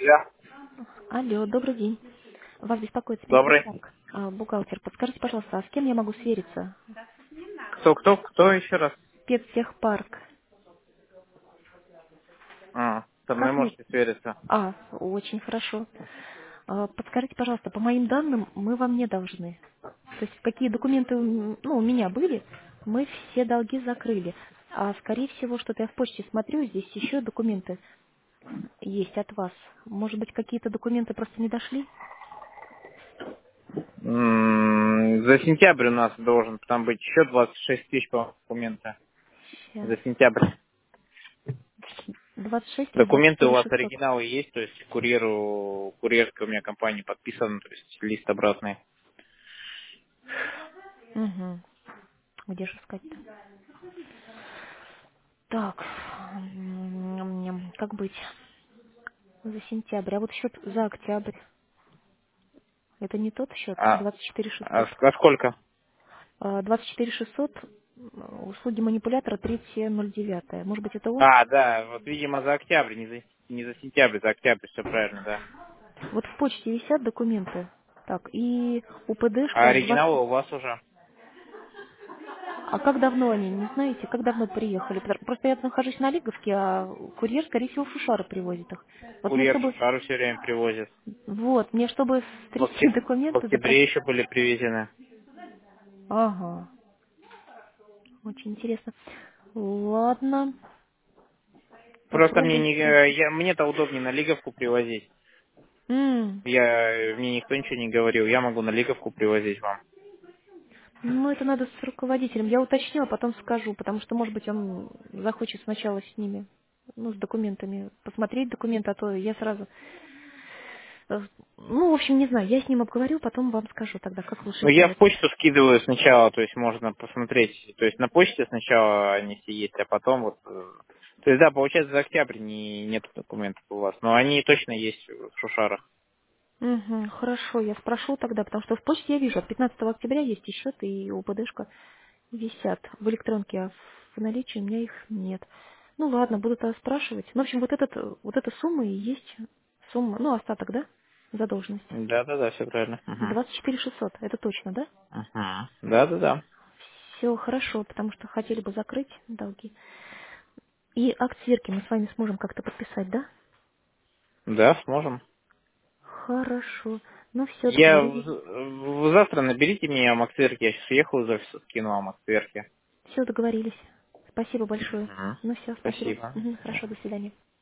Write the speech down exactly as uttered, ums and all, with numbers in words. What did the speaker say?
Да. Алло, добрый день. Вас беспокоит Добрый. спецтехпарк. А, бухгалтер, подскажите, пожалуйста, а с кем я могу свериться? Кто, кто, кто еще раз? Спецтехпарк. А, со мной Ахмед. можете свериться. А, очень хорошо. А, подскажите, пожалуйста, по моим данным, мы вам не должны. То есть какие документы м, ну, у меня были, мы все долги закрыли. А скорее всего, что-то я в почте смотрю, здесь еще документы есть от вас. Может быть, какие-то документы просто не дошли? М, За сентябрь у нас должен там быть еще двадцать шесть тысяч по документа. Сейчас. За сентябрь. двадцать шесть или двадцать Документы у четыре вас шестьсот? оригиналы есть, то есть курьеру, курьерская у меня компания подписана, то есть лист обратный. Угу. Где же искать-то? Так, м, как быть? За сентябрь. А вот счет за октябрь. Это не тот счет? А, двадцать четыре а, шестьсот. с- а сколько? А, двадцать четыре шестьсот. м, Услуги манипулятора третье ноль девятое. Может быть, это он? А, да, вот, видимо, за октябрь, не за, не за сентябрь, за октябрь, все правильно, да. Вот в почте висят документы. Так, и А УПДшка двадцать. оригиналы у вас уже? А как давно они, не знаете? Как давно приехали? Потому- Просто я нахожусь на Лиговке, а курьер, скорее всего, в Шушары привозит их. Вот мне Курьер чтобы... Шушару все время привозит. Вот, мне чтобы В, стрясти октя- в документы, запросить... октябре еще были привезены. Ага. Очень интересно. Ладно, Просто мне попробуем не, э, спросить. я, мне-то удобнее на Лиговку привозить. М, Я, мне никто ничего не говорил, я могу на Лиговку привозить вам. Ну, это надо с руководителем. Я уточню, а потом скажу, потому что, может быть, он захочет сначала с ними, ну, с документами, посмотреть документы, а то я сразу... э, Ну, в общем, не знаю, я с ним обговорю, потом вам скажу тогда, как лучше Ну, я в сделать. почту скидываю сначала, то есть можно посмотреть. То есть на почте сначала они все есть, а потом вот... э, То есть, да, получается, за октябрь не, нет документов у вас, но они точно есть в Шушарах. Угу, хорошо, я спрошу тогда, потому что в почте я вижу, от пятнадцатого октября есть и счет, и УПДшка висят в электронке, а в наличии у меня их нет. Ну ладно, буду тогда спрашивать. Ну, в общем, вот, этот, э, вот эта сумма и есть сумма, ну, остаток, да, задолженность. Да-да-да, все правильно. Угу. двадцать четыре шестьсот, это точно, да? Угу. Да-да-да. Все хорошо, потому что хотели бы закрыть долги. И акт сверки мы с вами сможем как-то подписать, да? Да, сможем. Хорошо. Ну все, Я в- договорились. в- завтра наберите меня Максверки, я сейчас уехал из офиса, скину вам Максверки. Все, договорились. Спасибо большое. Мгм. Ну все, спасибо. Спасибо. Мгм, хорошо, до свидания.